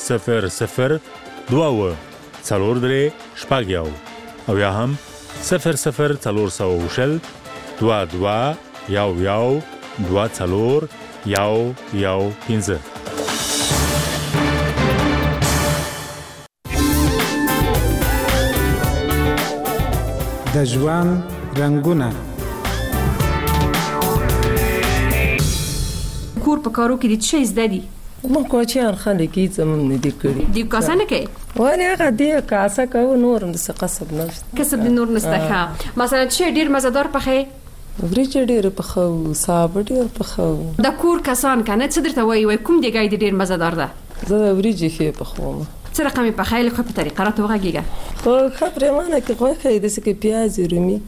00 څلور درې شپږ یو او یا هم 00400 22 11 24 115. د ژوند رنگونه کور په کارو کې د څه زده دي؟ ما کوچیان خلک یې زمون نه دي کړی. دی کاسانه کې؟ ولی هغه دی کاسه کو نور د قصب نشته. کسب د نور نشته ښه. مثلا چې ډیر مزدار پخې؟ ورچ ډیر پخو، صاحب ډیر پخو. د کور کسان کنه څه درته وای کوم دی ګای ډیر مزدار ده؟ زه ورچ کې پخوم. څه رقمي پخې له په طریقه راته وغږیږه. خو خبره مانه کې غوښه د سکه پیاز رومي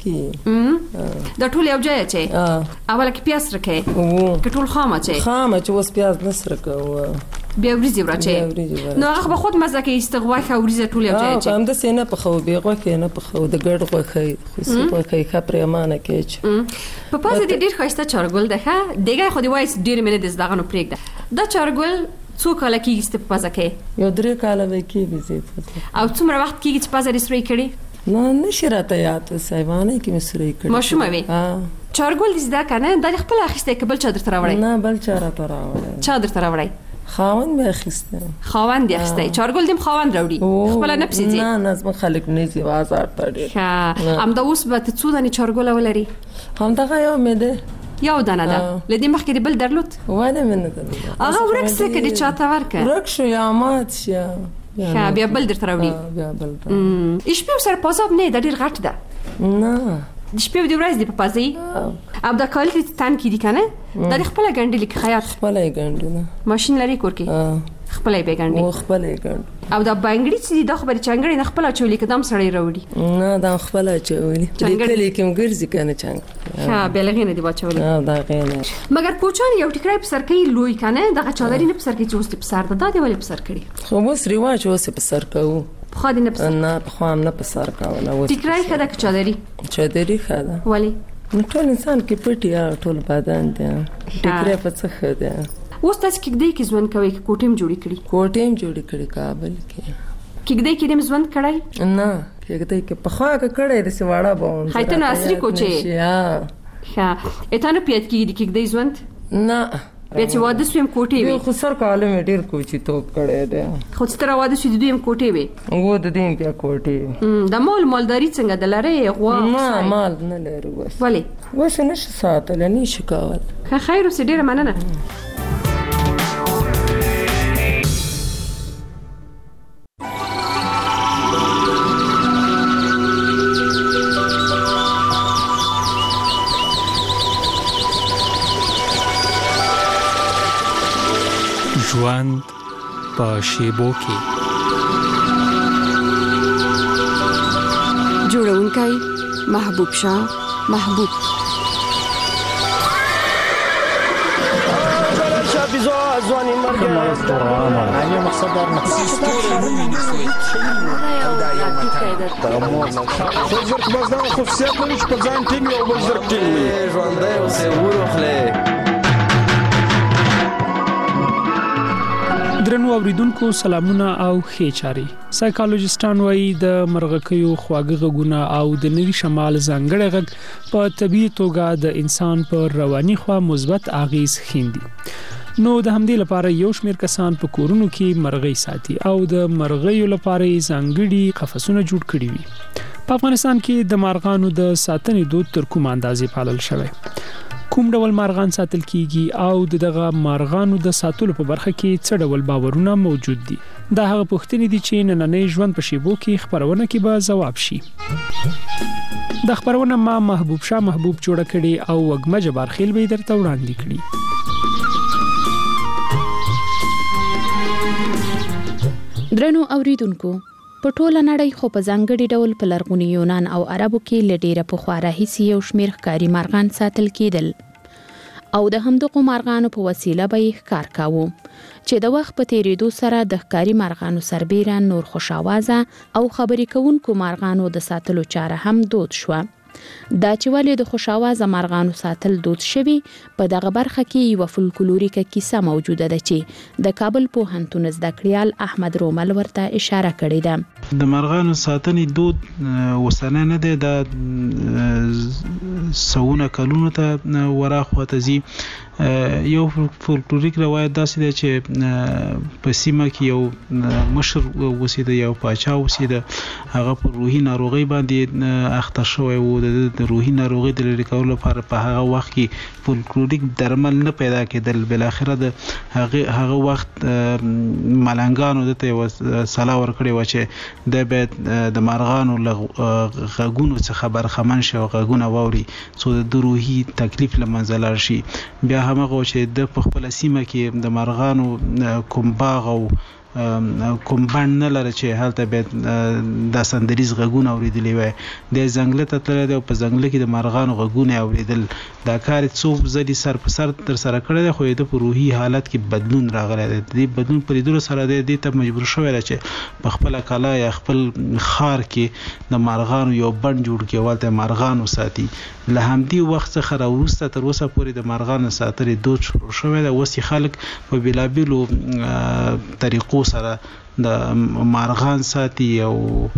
کې. د ټول یو ځای چې اوله کې پیاز رکې. کې ټول خامه چې اوس پیاز نسره کو. بیا ورځي ورچې. نو هغه به خود مزه کې استغوا خوريزه ټول یو ځای چې. هم د سینه په خو به غوښه نه په خو د ګډ غوښه خو غوښه خبره مانه کې. په پازه د ډیر خوښته چارګل ده ښه. دغه خو دی وایس ډیر مینه د زداغنو پرېږده. دا چارګل څو کاله کېږي چې په پازه کې؟ یو 3 کاله کېږي زه. او څومره وخت کېږي چې پازه رسوي کړي؟ نه نشي راته یاد سایوانه کې مسوي کړي. ماشومه وي. چارګل دې زده کنه د خپل اخیسته کبل چادر تر راوړی؟ نه بل چادر تر راوړی. چادر تر راوړی؟ خاوند به اخیسته. خاوند دې اخیسته. چارګل دې خاوند راوړي. خپل نه پسې. نه نظم خلک نه زی بازار ته ډیر. ها ام دا اوس به ته څو دانه چارګل ولري؟ هم دا یو مې ده. یو دانه ده. لدې مخکې دی بل درلود؟ وانه منه ده. هغه ورکسه کړي چاته ورکه. ورک شو یا مات شه. ها بیا بل درته راوړي. بیا بل. شپې سره پازاب نه د ډیر غټ ده. نه. د شپې د ورځې په پازي. اب دا کال کې تان کې دي کنه؟ د خپل ګنډلې کې خیاط. خپل ګنډنه. ماشين لري کور کې. خپل به ګنډي. او خپل ګنډ. او دا بنګړي چې د خبرې چنګړې نه خپل چولې کدام سړی راوړي. نه دا خپل چولې. لیکلې کوم ګرځي کنه څنګه. ها بلغینه دی بچولې. دا غینه. مګر کوچان یو ټیکرای په سر کې لوی کنه دغه چادرې نه په سر کې چوست په سر ده دی ولې په سر کړی. خو اوس رواج اوس په سر کوو. خو دې نه په سر. نه خو هم نه په سر کاوه. اوس ټیکرای خدا چادرې. چادرې خدا. ولی؟ ټول انسان کې پټي ټول بدن دی. ټیکرای په څه خدا. اوس تاسو کې دې کې ځوان کوي کوټیم جوړی کړی کابل کې. کې دې کې ځوان کړای؟ نه کې دې کې په خوا کې کړی د سیواړه باندې. هایته نو اصلي کوچه. ها اته نه پیات کې دې ځوان؟ نه بیا چې واده سویم کوټې وي. خو سر کاله مې ډیر کوچی توپ کړی دی. خو ستر واده سوي د دویم کوټې وي. و د دې بیا کوټې. د مالداري څنګه د لارې غوا؟ نه مال نه لري وس. ولی؟ وس نه ساتل نه شي کول. خیر اوس ډیره مننه. ژوند په شیبو کې. جوړونکی محبوب شاه محبوب. ځواني مرګ نه مقصد دار نه زرق بس دا خصوصیت لري چې په ځان ټینګ او بل زرق ټینګ وي. ژوندی اوسې وروخلې. درنو اوریدونکو سلامونه او ښه چاري. سایکالوجستان وایي د مرغکیو خواږه غږونه او د نوي شمال ځانګړی غږ په طبيعي توګه د انسان پر رواني خوا مثبت اغیز ښیندي. نو د همدې لپاره یو شمېر کسان په کورونو کې مرغۍ ساتي او د مرغیو لپاره ځانګړي قفسونه جوړ کړي وي. په افغانستان کې د مارغانو د ساتنې دود تر کوم اندازې پالل شوی. کوم ډول مارغان ساتل کیږي او دغه مارغانو د ساتلو په برخه کې څه ډول باورونه موجود دي؟ دا هغه پوښتنې دي چې نننۍ ژوند په شیبو کې خبرونه کې به ځواب شي. د خبرونه ما محبوب شاه محبوب جوړ کړي او وګمه جبار خیل به درته وړاندې کړي. درنو اوریدونکو په ټوله نړۍ خو په ځانګړي ډول په لرغوني یونان او عربو کې لډیره پخوا راهیسې یو شمېر ښکاري مارغان ساتل کېدل او د همدغو مارغانو په وسیله به یې ښکار کاوه چې د وخت په تیریدو سره د ښکاري مارغانو سربیره نور خوشاوازه او خبرې کوونکو مارغانو د ساتلو چاره هم دود شوه دا چې ولې د خوشاوازه مارغانو ساتل دود شوی په دغه برخه کې یو فولکلوریکه کیسه موجوده ده چې د کابل پوهنتون زده کړیال احمد رومل ورته اشاره کړې ده. د مارغانو ساتنې دود وسنه نه ده، د سونه کلونو ته وراخواته زی. یو فولکلوریک روایت داسې ده چې په سیمه کې یو مشر وسیده، یو پاچا وسیده، هغه پر روحي ناروغي باندې اخته شوی و. د روحي ناروغي د لرې کولو لپاره په هغه وخت کې فولکلوریک درمل نه پیدا کېدل. بل اخره د هغه وخت ملنګانو دته یو صلاح ورکړې و چې د باید د مارغانو غږونو څخه برخمن شي او غږونه واوري څو د روحي تکلیف له منځه لاړ شي. بیا همغه چې د په خپل سیمه کې د مارغانو کوم باغ او کوم بند نه لري چې هلته به د سندریز غږونه اوریدلی وي. د ځنګل ته تللی او په ځنګل کې د مارغانو غږونه اوریدل. دا کار څو ځلې سر په سر تر سره کړی دی، خو د په روحي حالت کې بدلون راغلی دی. د بدلون په لیدلو سره د ته مجبور شوی دی چې په خپل کلا یا خپل خار کې د مارغانو یو بند جوړ کړي، ولته مارغانو ساتي. له همدې وخت څخه راوروسته تر اوسه پورې د مارغانو ساتلې دود شروع شوی دی. اوس خلک په بېلابېلو طریقو سره د مارغان ساتي او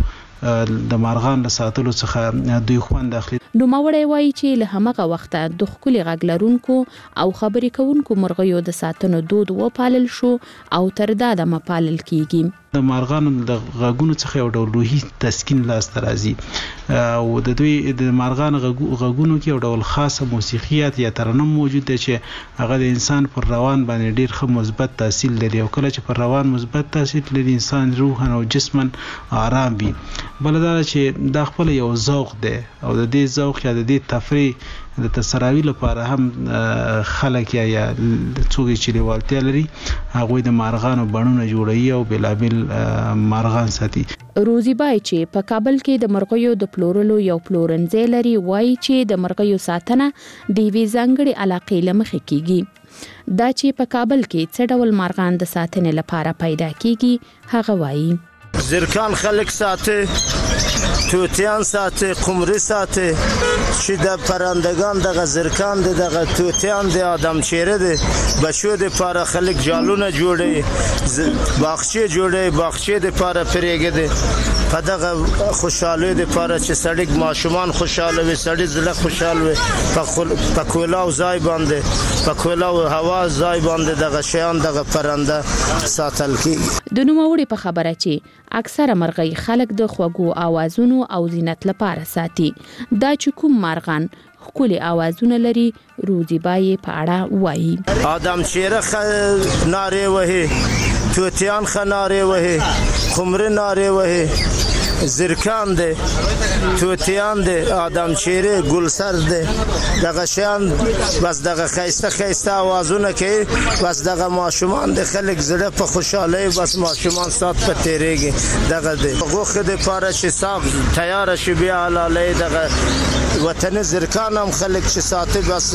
د مارغان له ساتلو څخه دوی خوند اخلي. نوموړی وایي چې له همغه وخته د ښکلي غږ لرونکو او خبرې کوونکو مرغیو د ساتنو دود وپالل شو او تر دا دمه پالل کیږي. د مارغانو د غږونو څخه یو ډول روحي تسکین لاسته راځي او د دوی د مارغان غږونو کې یو ډول خاصه موسیقیات یا ترنم موجود دی چې هغه د انسان پر روان باندې ډیر ښه مثبت تاثیر لري. او کله چې پر روان مثبت تاثیر لري، انسان روحاً او جسماً آرام وي. بل دا چې دا خپل یو ذوق دی او د دې ذوق یا د دې تفریح د تسراوی لپاره هم خلک یا څوک چې لیوالتیا لري هغه د مارغانو بڼونه جوړوي او بلابل مارغان ساتي. روزي بای چې په کابل کې د مرغیو د پلورلو یو پلورنځای لري، وایي چې د مرغیو ساتنه د یوې ځانګړې علاقې له مخې کیږي. دا چې په کابل کې څه ډول مارغان د ساتنې لپاره پیدا کیږي هغه وایي. زرکان خلک ساتي، توتیان ساتي، قمری ساتي، چې د پرندگان دغه زرکان دغه توتیان د آدم چیره دي، بچو د پاره خلک جالونه جوړي، باغچه جوړي، باغچه د پاره پرېګه دي. په دغه خوشاله د پاره چې سړی ماشومان خوشاله وي، سړی زړه خوشاله وي. په کولاو ځای باندې، په کولاو هوا ځای باندې دغه شیان دغه پرنده ساتل کیږي. د نوموړي په خبره چې اکثره مرغۍ خلک د خوږو اوازونو او زینت لپاره ساتي. دا چې کوم مارغان ښکلي اوازونه لري، روزي بای په اړه وایي. آدم چیره نارې وهي، توتیان نارې وهي، قمری نارې وهي، زرکان دي، توتیان دي، آدم چیره، ګلسر دي. دغه شیان بس دغه خیسته اوازونه کوي. بس دغه ماشومان د خلک زړه په خوشاله بس ماشومان سات په تیریږي. دغه دي غوښه د پاره چې صاحب تیار شي بیا حلاله دغه وطن زرکان هم خلک چې ساتي بس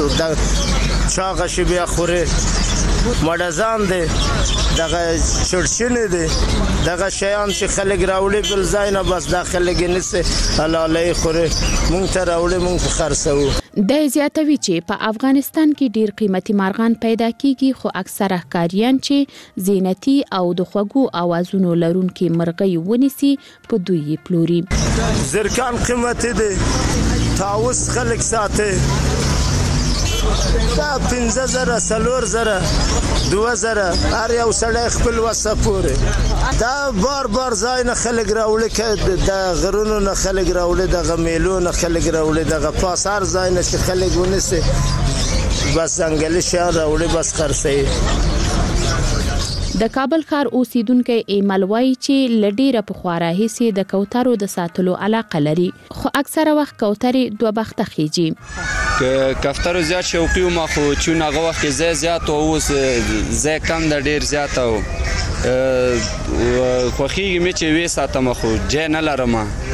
د چاغه شي بیا خوري. مړزان دي، دغه چړچنې دي، دغه شیان چې خلک راوړي بل ځای نه بس داخله کې نسه حلاله خوري. مونږ ته راوړي مونږ خرڅو. د زیاتوي چې په افغانستان کې ډیر قیمتي مارغان پیدا کیږي، خو اکثره ښکاریان چې زینتي او د خوږو اوازونو لرونکي مرغۍ ونیسي په دوی پلوري. زرکان قیمتي دي، طاووس خلک ساتي. دا 15,000 4,000 2,000 هر یو سړی خپل وسه پورې. دا بار ځای نه خلک راوړي، که د غرونو نه خلک راوړي، د میلو نه خلک راوړي، دغه پاس هر ځای نه چې خلک ونیسي بس ځنګلي شیان راوړي بس خرڅوي. د کابل ښار اوسیدونکو ایمل وایي چې لډیره په خوا راهیسې د کوترو د ساتلو علاقه لري، خو اکثره وخت کوترې دوه بخته خېږي. که کفترو زیات شوقي وم، خو چون هغه وخت کې ځای زیات او اوس ځای کم ده، ډیر زیات او خوښیږي مې چې وې ساتم، خو ځای نه لرم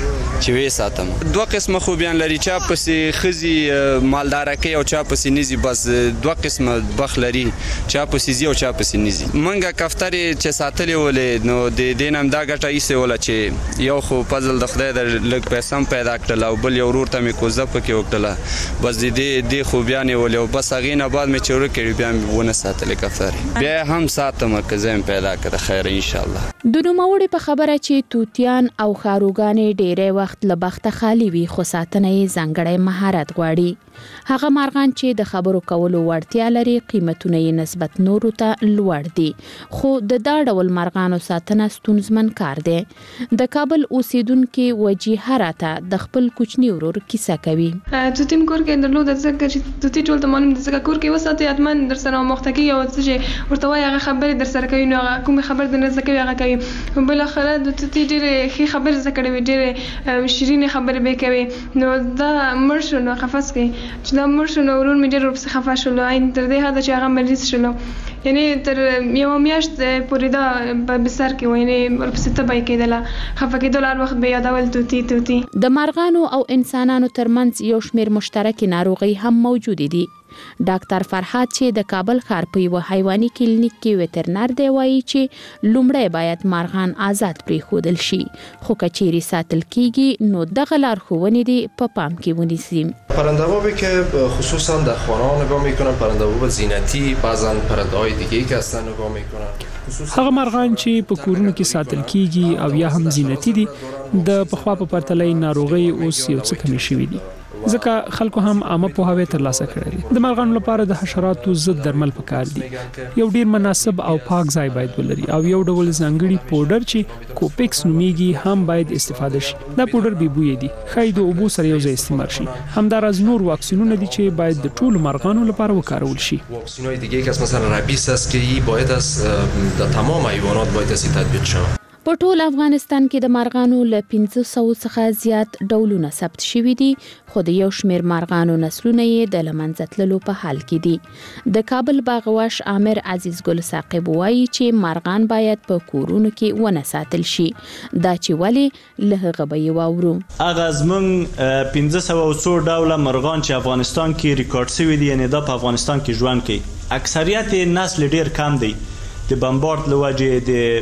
چې وې ساتم. دوه قسمه خوبیان لري، چا پسې ښځې مالداره کوي او چا پسې نیزي. بس دوه قسمه بخ لري، چا پسې ځي او چا پسې نیزي. منګه کفترې چې ساتلې ولې نو د دې نه هم دا ګټه ایسې وله چې یو خو فضل د خدای د لږ پیسه هم پیدا کړله او بل یو ورور ته مې کوزه پکې وکړله. بس د دې خوبیانې ولې او بس هغې نه بعد مې چې ورک کړي بیا مې ونه ساتلې کفترې. بیا هم ساتم که زه هم پیدا کړه خیر انشاءالله. د نوموړي په خبره چې توتیان او خاروګانې ډېری وخت له بخته خالي وي خو ساتنه یې ځانګړی مهارت غواړي. هغه مارغان چې د خبرو کولو وړتیا لري قیمتونه یې نسبت نورو ته لوړ دي، خو د دا ډول مارغانو ساتنه ستونزمن کار دی. د کابل اوسیدونکو وجیه راته د خپل کوچني ورور کیسه کوي. توتیم کور کې درلود ځکه چې توتی ټول ته معلوم دي ځکه کور کې وساتي اتمن در سره مخته کوي او چې ورته وایي هغه خبرې در سره کوي نو هغه کوم خبر د نه زکوي هغه کوي. بل خله د توتی ډېرې ښې خبرې زده کړې وي، ډېرې شیرینې خبرې به کوي. نو دا مړ شو نو قفس کې چې دا مړ شو نو ورور مې ډېر ورپسې خفه شولو عین تر دې حده چې هغه مریض شولو، یعنی تر یوه میاشت پورې دا په بستر کې و، یعنی ورپسې تبه یې کېدله، خفه کېدل هر وخت به یادول توتی توتی. د مارغانو او انسانانو ترمنځ یو شمېر مشترکې ناروغۍ هم موجودې دي. ډاکټر فرحات چې د کابل ښار په یوه حیواني کلینیک کې ویټرنر دی وایي چې لومړی باید مارغان آزاد پرېښودل شي، خو که چیرې ساتل کیږي نو دغه لارښوونې دي په پام کې ونیسي. پرنده‌بابی که خصوصا در خانه ها نگاه میکنن، پرنده‌باب زینتی، بعضا پرنده‌های دیگه‌ای که هستن نگاه میکنن. هغه مارغان چې په کورونو کې ساتل کیږي او یا هم زینتی دي د پخوا په پرتله ناروغي اوس یو څه کمې شوي دي، ځکه خلکو هم عامه پوهاوی ترلاسه کړی دی. د مارغانو لپاره د حشراتو ضد درمل پکار دي. یو ډیر مناسب او پاک ځای باید ولري او یو ډول ځانګړي پودر چې کوپیکس نومیږي هم باید استفاده شي. دا پودر بې بویه دي، ښایي د اوبو سره یو ځای استعمال شي. همداراز نور واکسینونه دي چې باید د ټولو مارغانو لپاره وکارول شي. واکسین‌های دیگه که مثلا ربیس است که ای باید از در تمام حیوانات باید از تطبیق شود. په ټول افغانستان کې د مارغانو له 500 څخه زیات ډولونه ثبت شوي دي، خو د یو شمېر مارغانو نسلونه یې د له منځه تللو په حال کې دي. د کابل باغوش عامر عزیز ګل ثاقب وایي چې مارغان باید په کورونو کې ونه ساتل شي. دا چې ولې له هغه به یې واورو. هغه زموږ 1500 ډوله مرغان چې افغانستان کې ریکارډ شوي دي، یعنې دا په افغانستان کې ژوند کوي، اکثریت نسل ډېر کم دی. د بمبارد لوجه،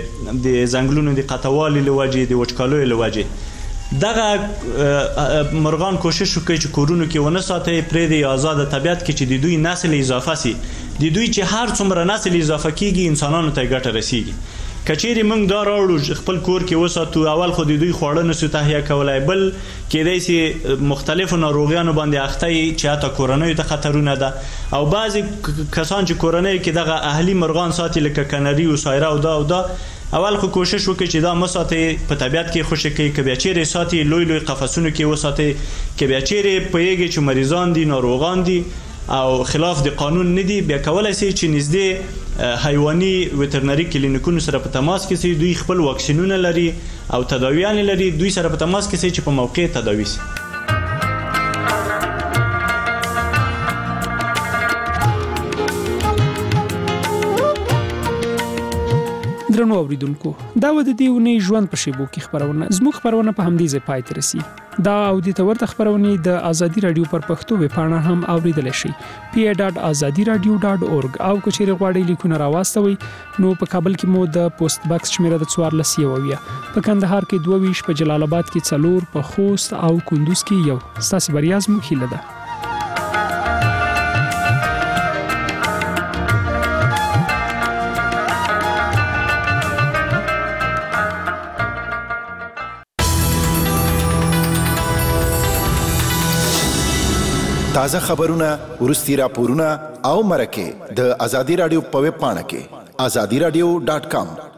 د زنګلونو د قطوالي لوجه، د وچکالۍ لوجه. دغه مرغان کوشش وکړي چې کورونو کې ونه ساتي، پرې د آزاد طبیعت کې چې د دوی نسل اضافه سي، د دوی چې هر څومره نسل اضافه کیږي انسانانو ته ګټه رسیږي. کچېری موږ دا راوړو خپل کور کې وساتو، اول خو د دوی خواړه نسو تهیه کولای، بل کېدای سي مختلفو ناروغیانو باندې اخته چې حتی کورنۍ ته خطرونه ده. او بعضی کسان چې کورنۍ کې دغه اهلي مرغان ساتي لکه کنری او سایره او دا اول خو کوشش وکړي چې دا مساتي په طبیعت کې خوشی کوي، که بیا چیرې ساتي لوی قفسونو کې وساتي، که بیا چیرې پوهیږي چې مریضان دي، ناروغان دي او خلاف د قانون نه دي، بیا کولای شي چې نږدې حیواني ویټرنري کلینیکونو سره په تماس کې سي. دوی خپل واکسینونه لري او تداویان لري، دوی سره په تماس کې سي چې په موقع تداوي سي. درنو اوریدونکو، دا و د دې ونې ژوند په شیبو کې خبرونه زموږ خبرونه په همدې ځای پای ته رسي. دا او د تورته خبرونه د ازادي رادیو پر پښتو ویبپاڼه هم اوریدل شي pa.azadiradio.org. او که چیرې غواړئ لیکونه راوستوي نو په کابل کې مو د پوسټ باکس شمیره د 14 په کندهار کې 22 په جلال آباد کې 4 په خوست او کندوز کې 1. ستاسو بریا زموږ هیله ده. تازه خبرونه، ورستي راپورونه او مرکه د ازادي رادیو په ویب پاڼه کې azadiradio.com